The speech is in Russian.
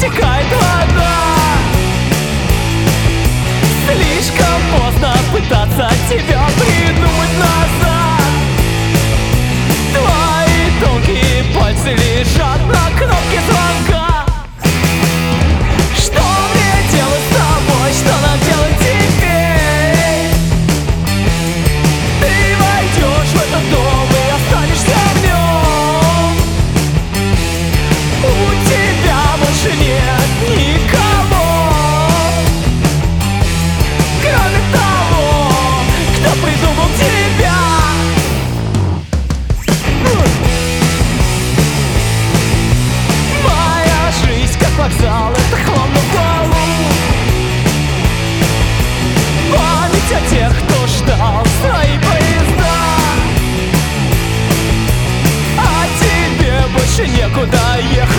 протекает вода. Слишком поздно пытаться тебя придумать назад. Твои тонкие пальцы лежат на кнопке звонка. Что мне делать с тобой, что нам делать теперь? Ты войдешь в этот дом и останешься в нем. У тебя больше нет никого, кроме того, кто придумал тебя. Моя жизнь как вокзал, это хлам на полу. Память о тех, кто ждал свои поезда. А тебе больше некуда ехать.